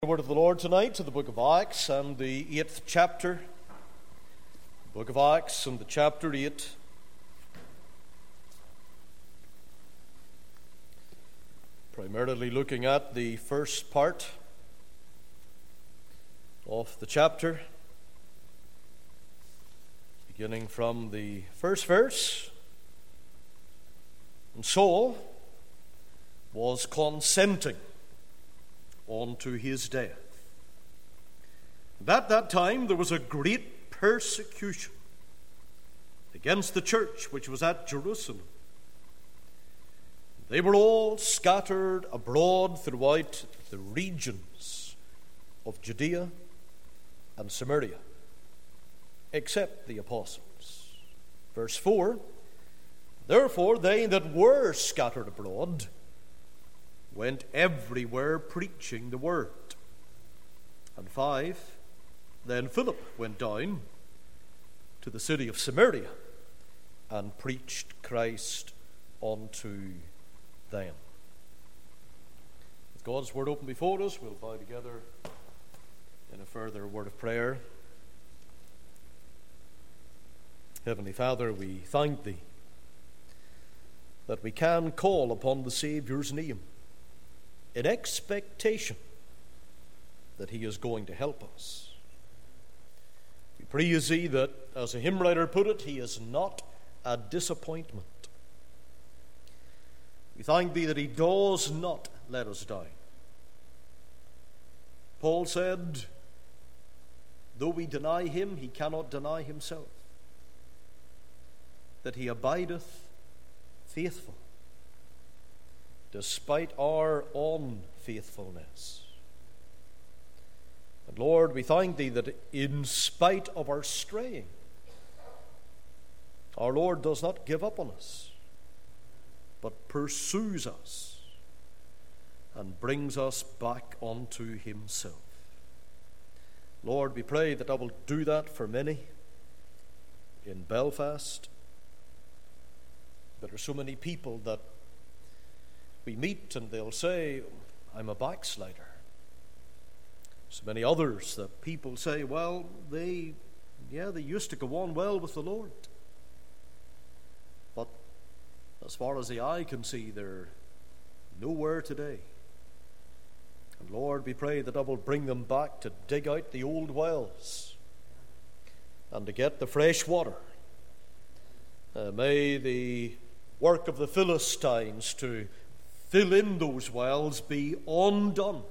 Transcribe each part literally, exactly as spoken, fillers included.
The word of the Lord tonight to the book of Acts and the eighth chapter. Book of Acts and the chapter eight. Primarily looking at the first part of the chapter, beginning from the first verse. And Saul was consenting unto his death. And at that time there was a great persecution against the church which was at Jerusalem. They were all scattered abroad throughout the regions of Judea and Samaria, except the apostles. Verse four, therefore they that were scattered abroad went everywhere preaching the word. And five, then Philip went down to the city of Samaria and preached Christ unto them. With God's word open before us, we'll bow together in a further word of prayer. Heavenly Father, we thank Thee that we can call upon the Saviour's name in expectation that He is going to help us. We praise Thee that, as a hymn writer put it, He is not a disappointment. We thank Thee that He does not let us down. Paul said, though we deny Him, He cannot deny Himself, that He abideth faithful despite our unfaithfulness. And Lord, we thank Thee that in spite of our straying, our Lord does not give up on us, but pursues us and brings us back unto Himself. Lord, we pray that Thou wilt do that for many in Belfast. There are so many people that we meet and they'll say, I'm a backslider. So many others that people say, well, they, yeah, they used to go on well with the Lord. But as far as the eye can see, they're nowhere today. And Lord, we pray that I will bring them back to dig out the old wells and to get the fresh water. Uh, may the work of the Philistines to fill in those wells be undone.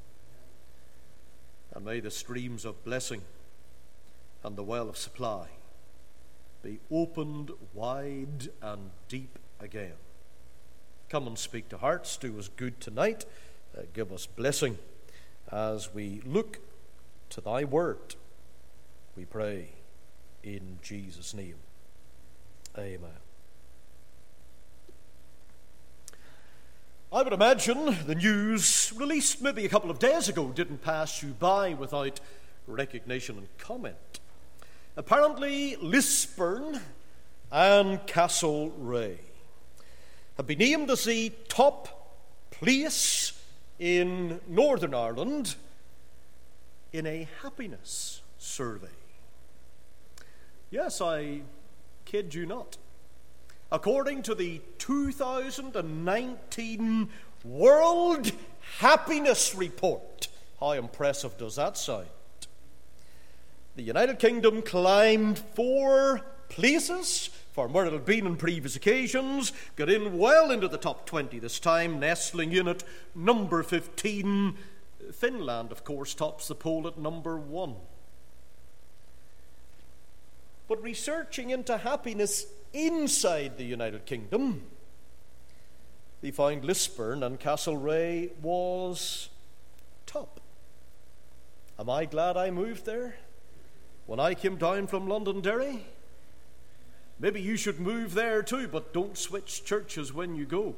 And may the streams of blessing and the well of supply be opened wide and deep again. Come and speak to hearts. Do us good tonight. Uh, give us blessing as we look to Thy word. We pray in Jesus' name. Amen. I would imagine the news released maybe a couple of days ago didn't pass you by without recognition and comment. Apparently, Lisburn and Castlereagh have been named as the top place in Northern Ireland in a happiness survey. Yes, I kid you not. According to the two thousand nineteen World Happiness Report, how impressive does that sound? The United Kingdom climbed four places from where it had been in previous occasions, got in well into the top twenty this time, nestling in at number fifteen. Finland, of course, tops the poll at number one. But researching into happiness inside the United Kingdom, they found Lisburn and Castlereagh was top. Am I glad I moved there when I came down from Londonderry? Maybe you should move there too, but don't switch churches when you go.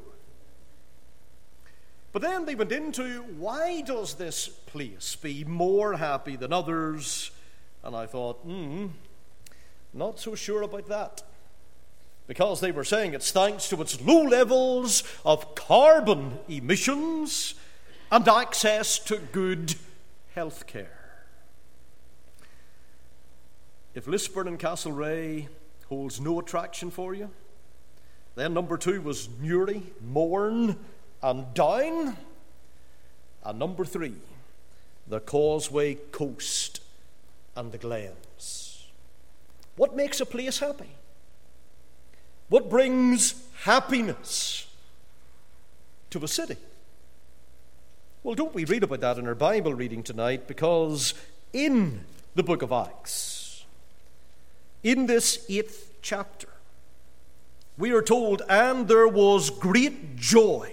But then they went into, why does this place be more happy than others? And I thought, hmm, not so sure about that. Because they were saying it's thanks to its low levels of carbon emissions and access to good health care. If Lisburn and Castlereagh holds no attraction for you, then number two was Newry, Mourne, and Down. And number three, the Causeway Coast and the Glens. What makes a place happy? What brings happiness to a city? Well, don't we read about that in our Bible reading tonight? Because in the book of Acts, in this eighth chapter, we are told, and there was great joy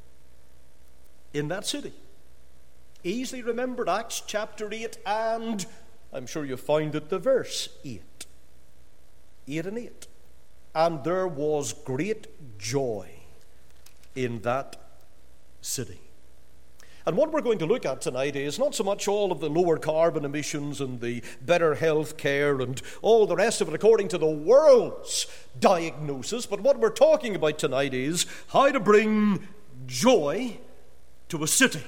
in that city. Easily remembered, Acts chapter eight, and I'm sure you found it, the verse eight. eight and eight. And there was great joy in that city. And what we're going to look at tonight is not so much all of the lower carbon emissions and the better health care and all the rest of it according to the world's diagnosis, but what we're talking about tonight is how to bring joy to a city.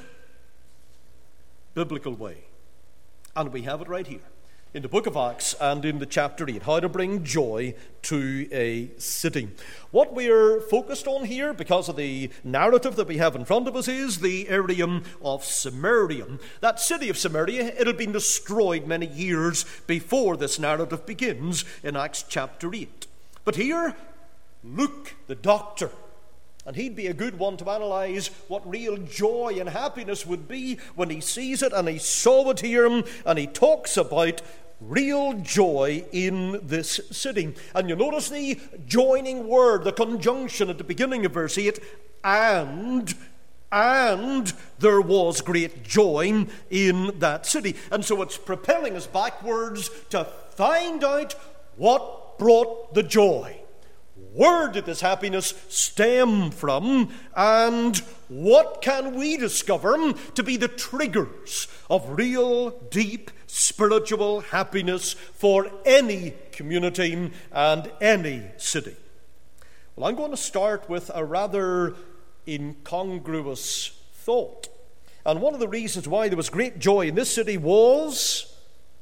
Biblical way. And we have it right here in the book of Acts and in the chapter eight, how to bring joy to a city. What we are focused on here, because of the narrative that we have in front of us, is the area of Samaria. That city of Samaria, it had been destroyed many years before this narrative begins in Acts chapter eight. But here, Luke, the doctor, and he'd be a good one to analyze what real joy and happiness would be when he sees it, and he saw it here, and he talks about real joy in this city. And you notice the joining word, the conjunction at the beginning of verse eight, and, and there was great joy in that city. And so it's propelling us backwards to find out what brought the joy. Where did this happiness stem from, and what can we discover to be the triggers of real, deep, spiritual happiness for any community and any city? Well, I'm going to start with a rather incongruous thought. And one of the reasons why there was great joy in this city was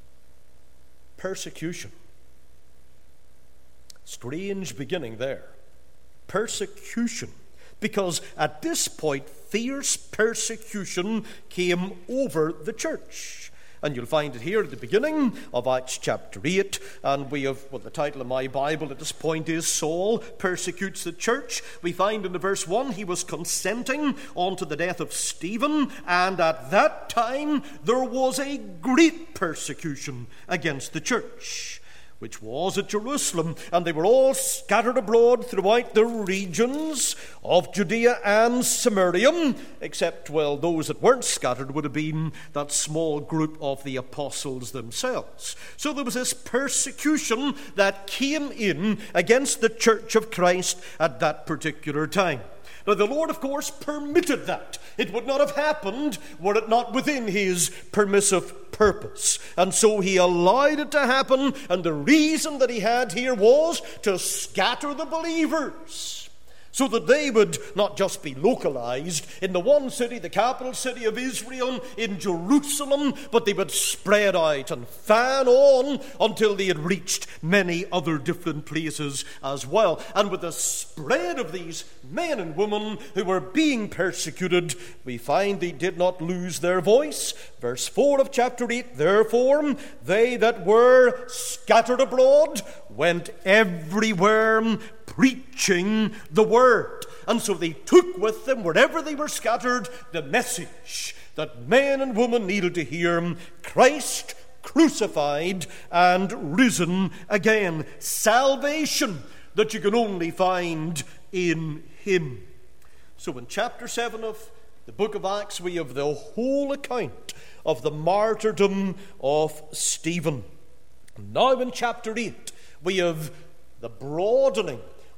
persecution. Strange beginning there. Persecution. Because at this point, fierce persecution came over the church. And you'll find it here at the beginning of Acts chapter eight. And we have, well, the title of my Bible at this point is Saul Persecutes the Church. We find in the verse one, he was consenting unto the death of Stephen. And at that time, there was a great persecution against the church, which was at Jerusalem, and they were all scattered abroad throughout the regions of Judea and Samaria, except, well, those that weren't scattered would have been that small group of the apostles themselves. So there was this persecution that came in against the church of Christ at that particular time. Now, the Lord, of course, permitted that. It would not have happened were it not within his permissive purpose. And so he allowed it to happen, and the reason that he had here was to scatter the believers, so that they would not just be localized in the one city, the capital city of Israel, in Jerusalem, but they would spread out and fan on until they had reached many other different places as well. And with the spread of these men and women who were being persecuted, we find they did not lose their voice. Verse four of chapter eight, therefore they that were scattered abroad went everywhere preaching the word. And so they took with them, wherever they were scattered, the message that men and women needed to hear: Christ crucified and risen again. Salvation that you can only find in him. So in chapter seven of the book of Acts, we have the whole account of the martyrdom of Stephen. Now in chapter eight, we have the broadening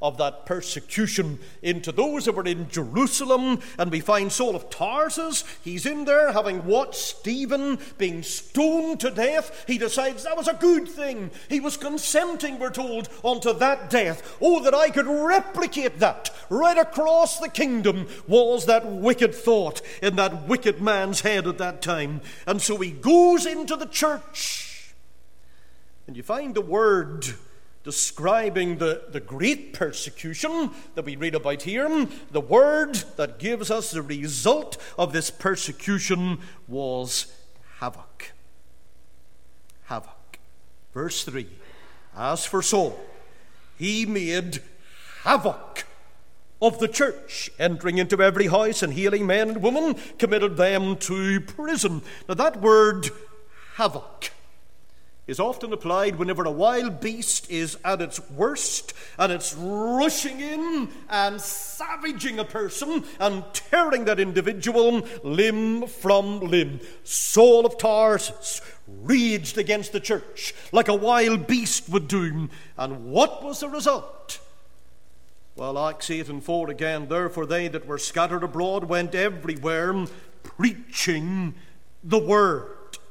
of that persecution into those that were in Jerusalem. And we find Saul of Tarsus. He's in there having watched Stephen being stoned to death. He decides that was a good thing. He was consenting, we're told, unto that death. Oh, that I could replicate that right across the kingdom, was that wicked thought in that wicked man's head at that time. And so he goes into the church. And you find the word describing the, the great persecution that we read about here. The word that gives us the result of this persecution was havoc. Havoc. Verse three. As for Saul, he made havoc of the church, entering into every house and healing men and women, committed them to prison. Now that word havoc is often applied whenever a wild beast is at its worst and it's rushing in and savaging a person and tearing that individual limb from limb. Saul of Tarsus raged against the church like a wild beast would do. And what was the result? Well, Acts eight and four again. Therefore they that were scattered abroad went everywhere preaching the word.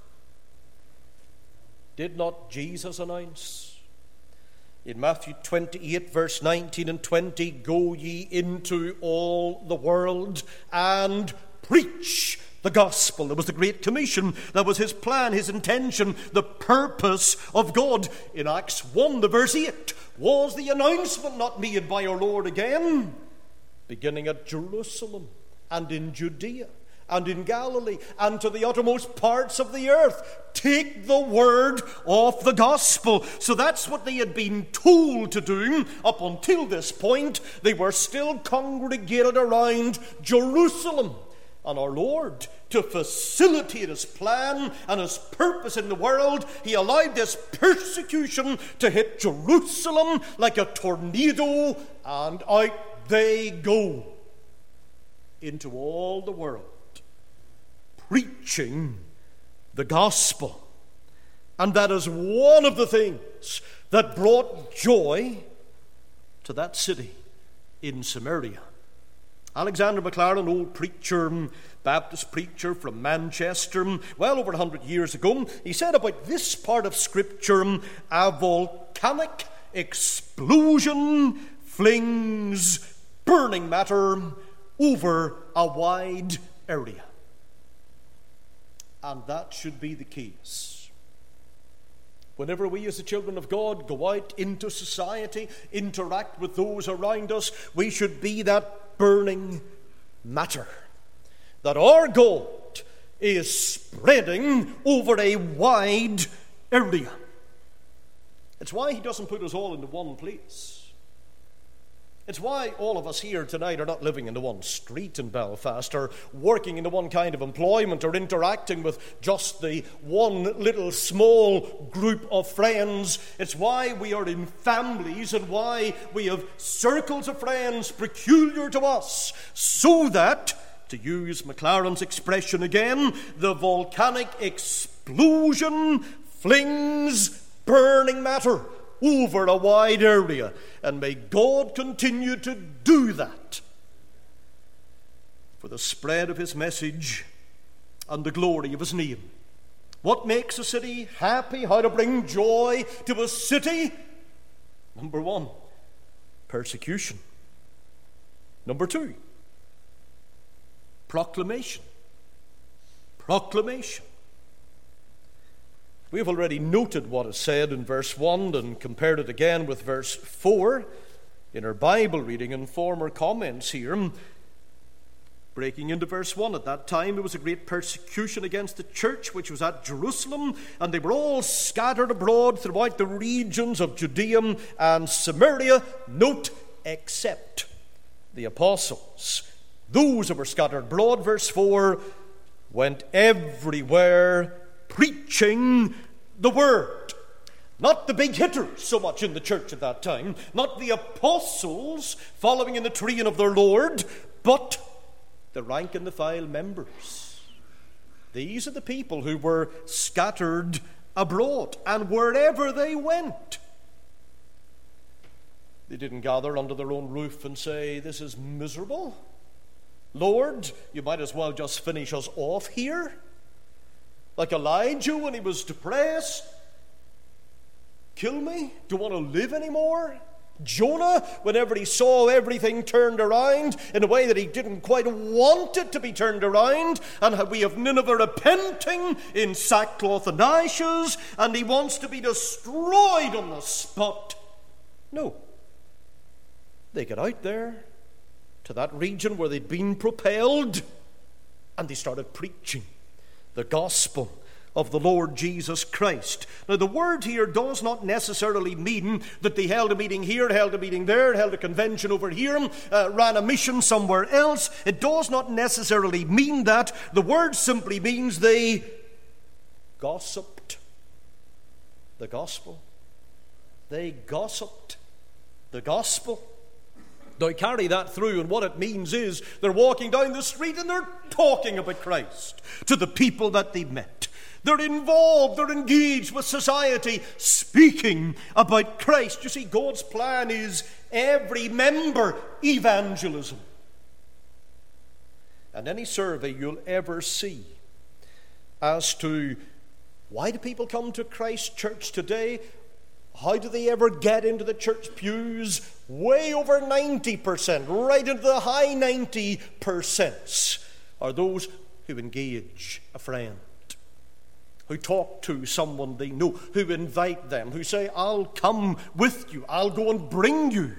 Did not Jesus announce in Matthew twenty-eight, verse nineteen and twenty, go ye into all the world and preach the gospel? That was the Great Commission. That was his plan, his intention, the purpose of God. In Acts one, the verse eight, was the announcement not made by our Lord again, beginning at Jerusalem and in Judea and in Galilee and to the uttermost parts of the earth. Take the word of the gospel. So that's what they had been told to do up until this point. They were still congregated around Jerusalem. And our Lord, to facilitate his plan and his purpose in the world, he allowed this persecution to hit Jerusalem like a tornado, and out they go into all the world, preaching the gospel. And that is one of the things that brought joy to that city in Samaria. Alexander Maclaren, old preacher, Baptist preacher from Manchester, well over a hundred years ago, he said about this part of Scripture, a volcanic explosion flings burning matter over a wide area. And that should be the case. Whenever we as the children of God go out into society, interact with those around us, we should be that burning matter. That our God is spreading over a wide area. It's why he doesn't put us all into one place. It's why all of us here tonight are not living in the one street in Belfast, or working in the one kind of employment, or interacting with just the one little small group of friends. It's why we are in families, and why we have circles of friends peculiar to us, so that, to use Maclaren's expression again, the volcanic explosion flings burning matter over a wide area. And may God continue to do that for the spread of his message and the glory of his name. What makes a city happy? How to bring joy to a city? Number one, persecution. Number two, proclamation. Proclamation. We have already noted what is said in verse one and compared it again with verse four in our Bible reading and former comments here. Breaking into verse one, at that time there was a great persecution against the church which was at Jerusalem, and they were all scattered abroad throughout the regions of Judea and Samaria, note, except the apostles. Those that were scattered abroad, verse four, went everywhere preaching the word. Not the big hitters so much in the church at that time, not the apostles following in the train of their Lord, but the rank and the file members. These are the people who were scattered abroad, and wherever they went, They didn't gather under their own roof and say, "This is miserable. Lord, you might as well just finish us off here." Like Elijah when he was depressed. "Kill me? Do you want to live anymore?" Jonah, whenever he saw everything turned around in a way that he didn't quite want it to be turned around, and we have Nineveh repenting in sackcloth and ashes, and he wants to be destroyed on the spot. No. They get out there to that region where they'd been propelled, and they started preaching the gospel of the Lord Jesus Christ. Now, the word here does not necessarily mean that they held a meeting here, held a meeting there, held a convention over here, uh, ran a mission somewhere else. It does not necessarily mean that. The word simply means they gossiped the gospel. They gossiped the gospel. Now, carry that through, and what it means is they're walking down the street and they're talking about Christ to the people that they met. They're involved, they're engaged with society, speaking about Christ. You see, God's plan is every member evangelism. And any survey you'll ever see as to why do people come to Christ Church today, how do they ever get into the church pews, way over ninety percent, right into the high ninety percent, are those who engage a friend, who talk to someone they know, who invite them, who say, "I'll come with you, I'll go and bring you."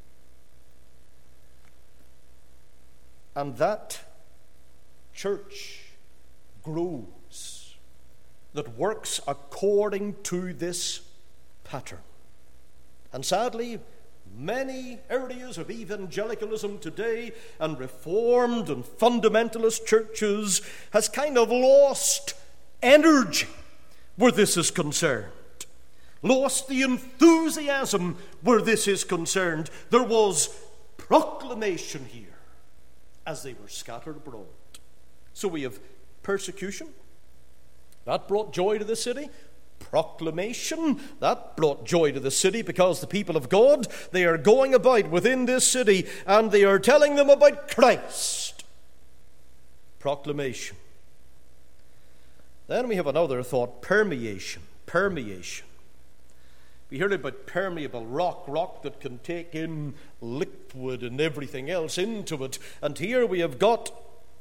And that church grows, that works according to this pattern. And sadly, many areas of evangelicalism today and Reformed and fundamentalist churches has kind of lost energy where this is concerned, lost the enthusiasm where this is concerned. There was proclamation here as they were scattered abroad. So we have persecution. That brought joy to the city. Proclamation, that brought joy to the city, because the people of God, they are going about within this city and they are telling them about Christ. Proclamation. Then we have another thought, permeation. Permeation. We heard about permeable rock, rock that can take in liquid and everything else into it. And here we have got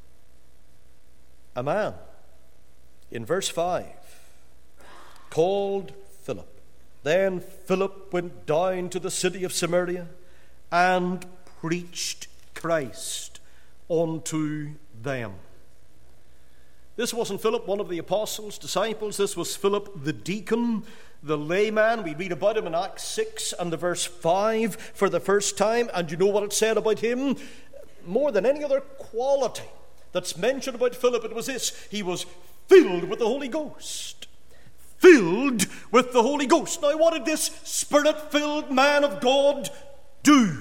a man in verse five called Philip. Then Philip went down to the city of Samaria and preached Christ unto them. This wasn't Philip, one of the apostles, disciples. This was Philip the deacon, the layman. We read about him in Acts six and the verse five for the first time. And you know what it said about him? More than any other quality that's mentioned about Philip, it was this: he was filled with the Holy Ghost. Filled with the Holy Ghost. Now, what did this Spirit-filled man of God do?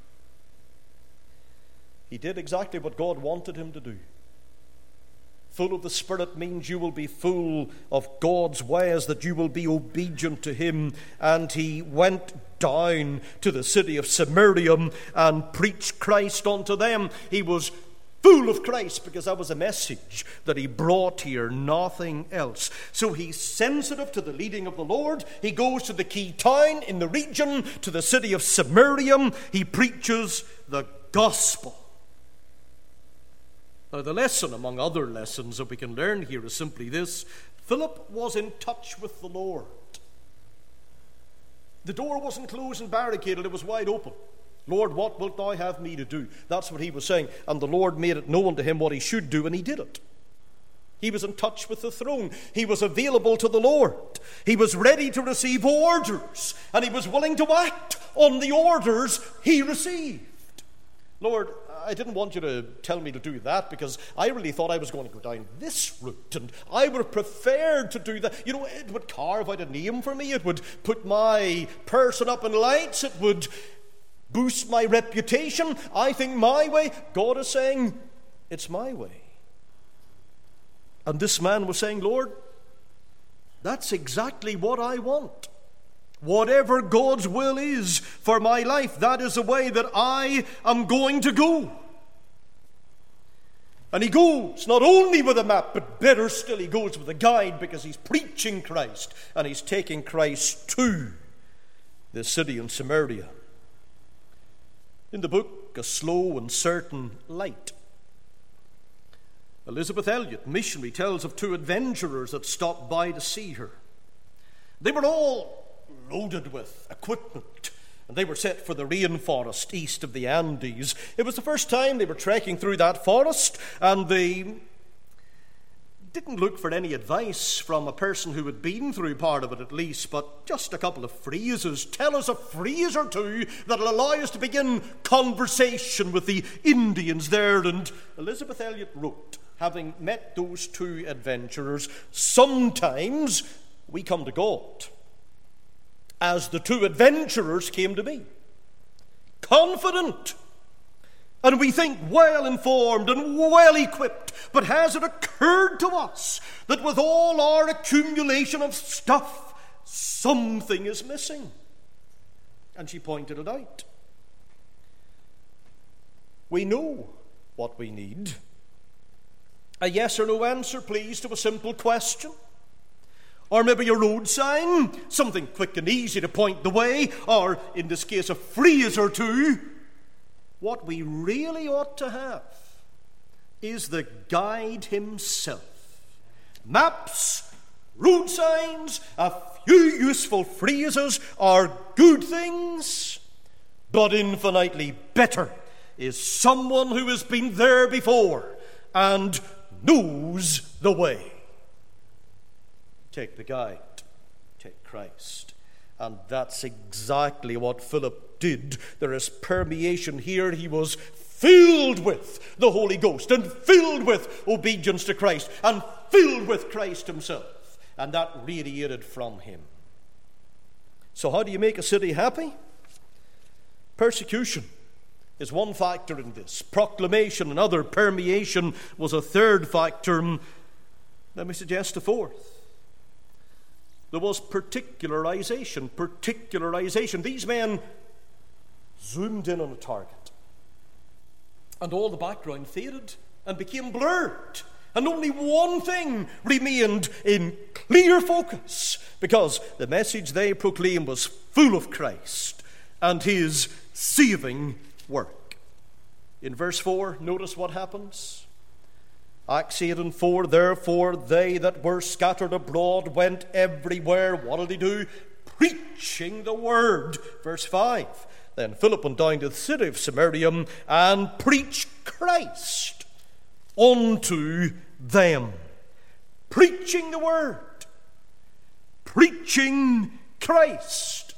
He did exactly what God wanted him to do. Full of the Spirit means you will be full of God's ways, that you will be obedient to Him. And he went down to the city of Samaria and preached Christ unto them. He was full of Christ because that was a message that he brought here, nothing else. So he's sensitive to the leading of the Lord. He goes to the key town in the region, to the city of Samaria. He preaches the gospel. Now, the lesson, among other lessons that we can learn here, is simply this: Philip was in touch with the Lord. The door wasn't closed and barricaded, it was wide open. "Lord, what wilt thou have me to do?" That's what he was saying. And the Lord made it known to him what he should do, and he did it. He was in touch with the throne. He was available to the Lord. He was ready to receive orders, and he was willing to act on the orders he received. "Lord, I didn't want you to tell me to do that, because I really thought I was going to go down this route, and I would have preferred to do that. You know, it would carve out a name for me. It would put my person up in lights. It would boost my reputation. I think my way." God is saying, it's my way. And this man was saying, "Lord, that's exactly what I want. Whatever God's will is for my life, that is the way that I am going to go. And he goes not only with a map, but better still, he goes with a guide, because he's preaching Christ and he's taking Christ to the city in Samaria. In the book, A Slow and Certain Light, Elisabeth Elliot, missionary, tells of two adventurers that stopped by to see her. They were all loaded with equipment, and they were set for the rainforest east of the Andes. It was the first time they were trekking through that forest, and they didn't look for any advice from a person who had been through part of it at least, but just a couple of phrases. Tell us a phrase or two that'll allow us to begin conversation with the Indians there. And Elisabeth Elliot wrote, having met those two adventurers, sometimes we come to God as the two adventurers came to me, confident, and we think well informed and well equipped. But has it occurred to us that with all our accumulation of stuff, something is missing? And she pointed it out. We know what we need. A yes or no answer, please, to a simple question. Or maybe a road sign, something quick and easy to point the way. Or, in this case, a phrase or two. What we really ought to have is the guide himself. Maps, road signs, a few useful phrases are good things, but infinitely better is someone who has been there before and knows the way. Take the guide, take Christ. And that's exactly what Philip did. There is permeation here. He was filled with the Holy Ghost and filled with obedience to Christ and filled with Christ himself. And that radiated from him. So how do you make a city happy? Persecution is one factor in this. Proclamation, another. Permeation was a third factor. Let me suggest a fourth. There was particularization. Particularization. These men zoomed in on a target, and all the background faded and became blurred, and only one thing remained in clear focus, because the message they proclaimed was full of Christ and his saving work. In verse four, notice what happens. Acts eight and four, therefore they that were scattered abroad went everywhere. What did they do? Preaching the word. Verse five, then Philip went down to the city of Samaria and preached Christ unto them. Preaching the word. Preaching Christ.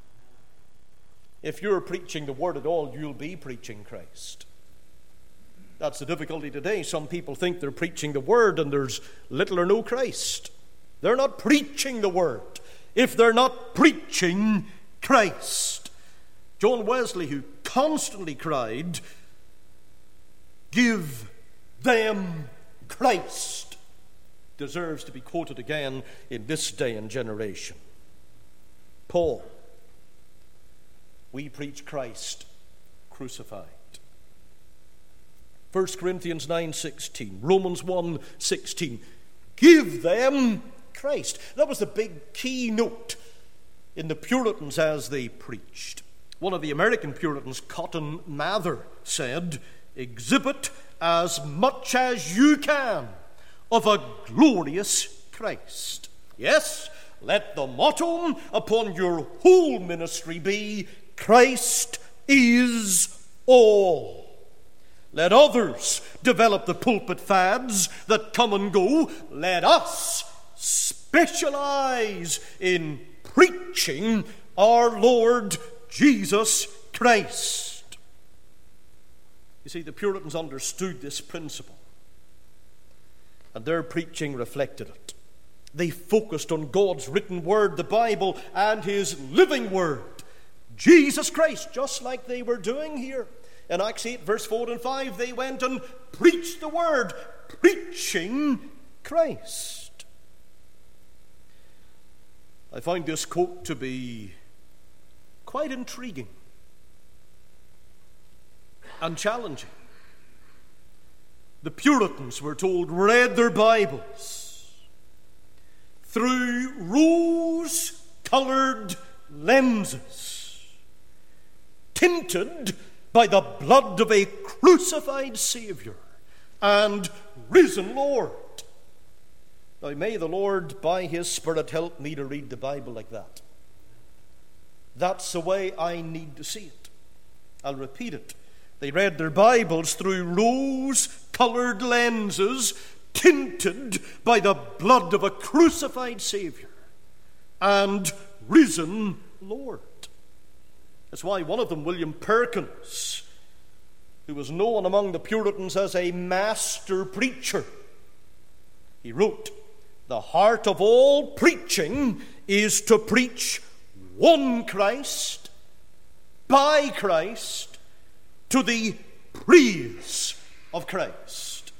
If you're preaching the word at all, you'll be preaching Christ. That's the difficulty today. Some people think they're preaching the word and there's little or no Christ. They're not preaching the word if they're not preaching Christ. John Wesley, who constantly cried, "Give them Christ," deserves to be quoted again in this day and generation. Paul, we preach Christ crucified. First Corinthians nine sixteen, Romans one sixteen, give them Christ. That was the big keynote in the Puritans as they preached. One of the American Puritans, Cotton Mather, said, exhibit as much as you can of a glorious Christ. Yes, let the motto upon your whole ministry be, Christ is all. Let others develop the pulpit fads that come and go. Let us specialize in preaching our Lord Jesus Christ. You see, the Puritans understood this principle, and their preaching reflected it. They focused on God's written word, the Bible, and his living word, Jesus Christ, just like they were doing here. In Acts eight, verse four and five, they went and preached the word, preaching Christ. I find this quote to be quite intriguing and challenging. The Puritans, we're told, read their Bibles through rose-colored lenses, tinted by the blood of a crucified Saviour and risen Lord. Now, may the Lord, by His Spirit, help me to read the Bible like that. That's the way I need to see it. I'll repeat it. They read their Bibles through rose-colored lenses, tinted by the blood of a crucified Saviour and risen Lord. That's why one of them, William Perkins, who was known among the Puritans as a master preacher, he wrote, "The heart of all preaching is to preach one Christ, by Christ, to the praise of Christ."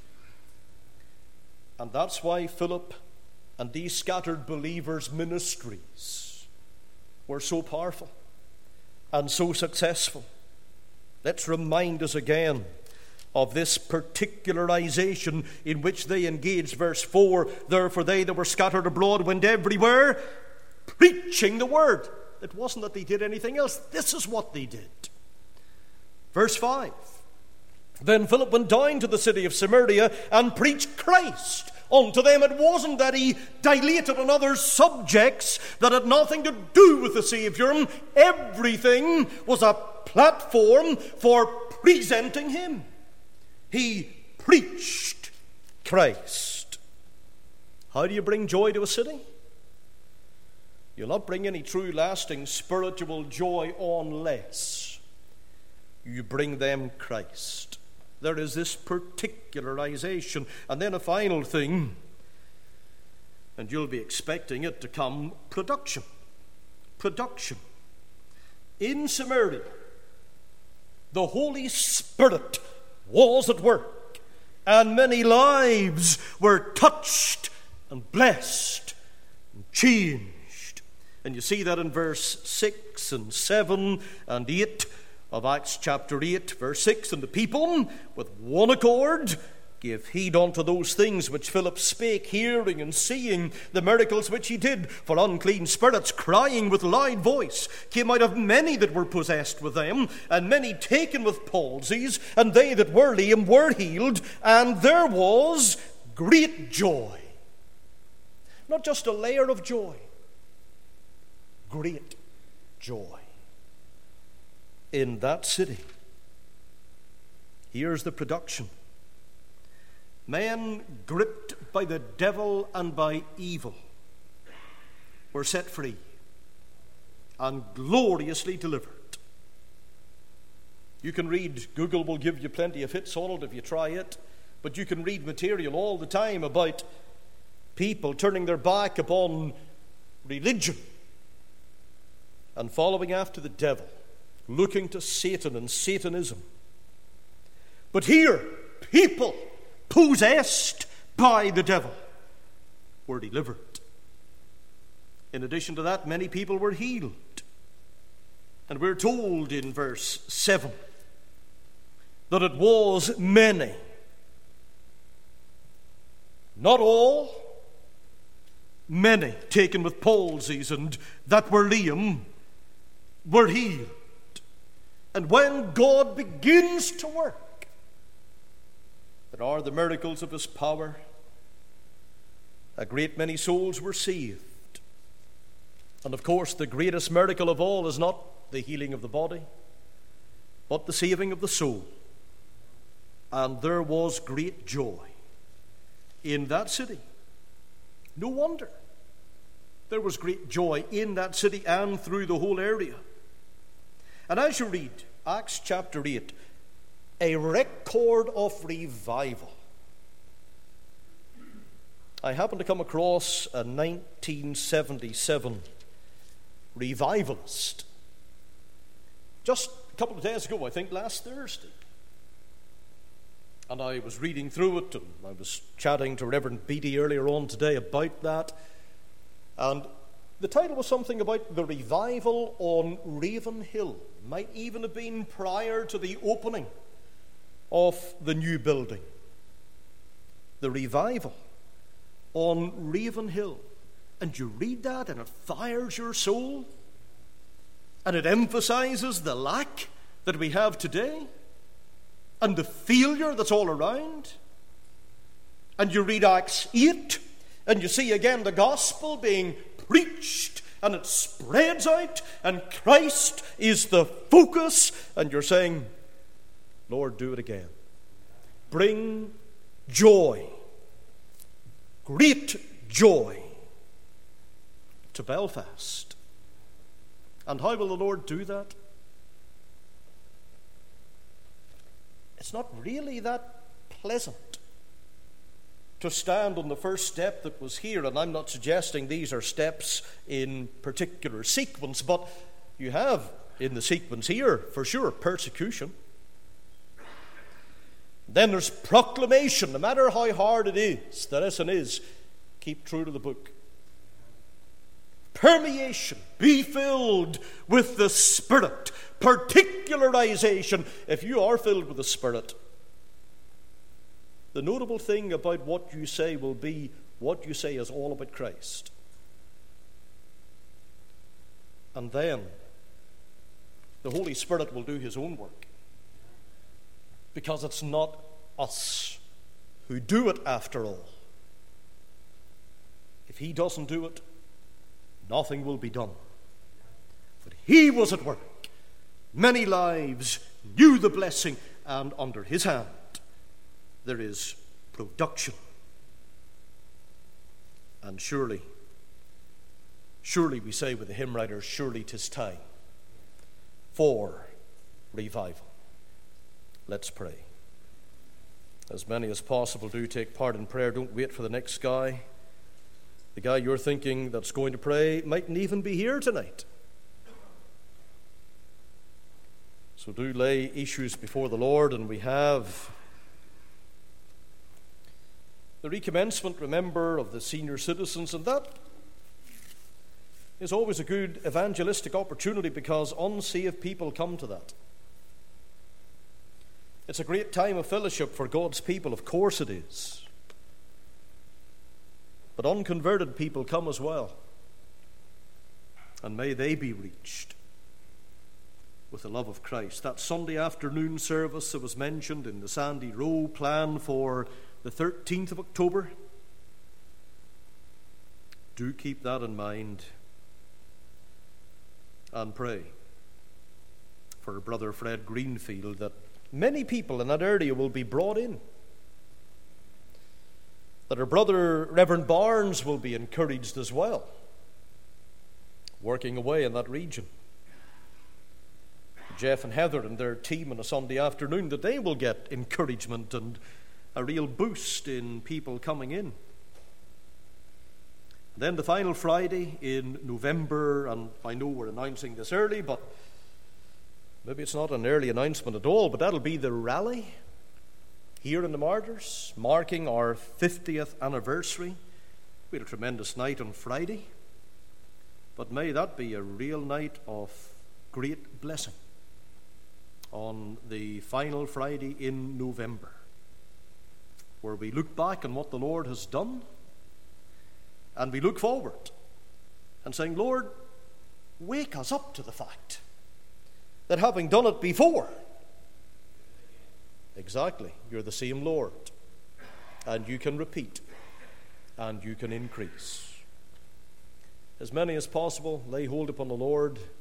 And that's why Philip and these scattered believers' ministries were so powerful and so successful. Let's remind us again of this particularization in which they engaged. Verse four, "Therefore they that were scattered abroad went everywhere, preaching the word." It wasn't that they did anything else. This is what they did. Verse five, "Then Philip went down to the city of Samaria and preached Christ unto them." It wasn't that he dilated on other subjects that had nothing to do with the Saviour. Everything was a platform for presenting him. He preached Christ. How do you bring joy to a city? You'll not bring any true, lasting, spiritual joy unless you bring them Christ. There is this particularization. And then a final thing, and you'll be expecting it to come, production. Production. In Samaria, the Holy Spirit was at work, and many lives were touched and blessed and changed. And you see that in verse six and seven and eight of Acts chapter eight, verse six. "And the people with one accord gave heed unto those things which Philip spake, hearing and seeing the miracles which he did. For unclean spirits, crying with loud voice, came out of many that were possessed with them, and many taken with palsies, and they that were lame were healed, and there was great joy." Not just a layer of joy, great joy in that city. Here's the production. Men gripped by the devil and by evil were set free and gloriously delivered. You can read, Google will give you plenty of hits on it if you try it, but you can read material all the time about people turning their back upon religion and following after the devil, looking to Satan and Satanism. But here, people possessed by the devil were delivered. In addition to that, many people were healed. And we're told in verse seven that it was many. Not all, many taken with palsies and that were lame were healed. And when God begins to work, there are the miracles of his power. A great many souls were saved. And of course, the greatest miracle of all is not the healing of the body, but the saving of the soul. And there was great joy in that city. No wonder there was great joy in that city and through the whole area. And as you read Acts chapter eight, a record of revival. I happened to come across a nineteen seventy-seven revivalist just a couple of days ago, I think last Thursday. And I was reading through it, and I was chatting to Reverend Beattie earlier on today about that. And The title was something about the revival on Ravenhill. Might even have been prior to the opening of the new building. The revival on Ravenhill. And you read that and it fires your soul. And it emphasizes the lack that we have today. And the failure that's all around. And you read Acts eight. And you see again the gospel being preached, and it spreads out, and Christ is the focus, and you're saying, Lord, do it again. Bring joy, great joy, to Belfast. And how will the Lord do that? It's not really that pleasant to stand on the first step that was here, and I'm not suggesting these are steps in particular sequence, but you have in the sequence here, for sure, persecution. Then there's proclamation. No matter how hard it is, the lesson is, keep true to the book. Permeation. Be filled with the Spirit. Particularization. If you are filled with the Spirit, the notable thing about what you say will be what you say is all about Christ. And then the Holy Spirit will do his own work. Because it's not us who do it after all. If he doesn't do it, nothing will be done. But he was at work. Many lives knew the blessing, and under his hand there is production. And surely, surely we say with the hymn writers, surely 'tis time for revival. Let's pray. As many as possible do take part in prayer. Don't wait for the next guy. The guy you're thinking that's going to pray mightn't even be here tonight. So do lay issues before the Lord, and we have the recommencement, remember, of the senior citizens, and that is always a good evangelistic opportunity because unsaved people come to that. It's a great time of fellowship for God's people, of course it is. But unconverted people come as well. And may they be reached with the love of Christ. That Sunday afternoon service that was mentioned in the Sandy Row plan for the thirteenth of October. Do keep that in mind and pray for Brother Fred Greenfield that many people in that area will be brought in. That our brother Reverend Barnes will be encouraged as well, working away in that region. Jeff and Heather and their team on a Sunday afternoon, that they will get encouragement and a real boost in people coming in. And then the final Friday in November, and I know we're announcing this early, but maybe it's not an early announcement at all, but that'll be the rally here in the Martyrs, marking our fiftieth anniversary. We had a tremendous night on Friday, but may that be a real night of great blessing on the final Friday in November, where we look back on what the Lord has done, and we look forward and saying, Lord, wake us up to the fact that having done it before, exactly, you're the same Lord, and you can repeat, and you can increase. As many as possible, lay hold upon the Lord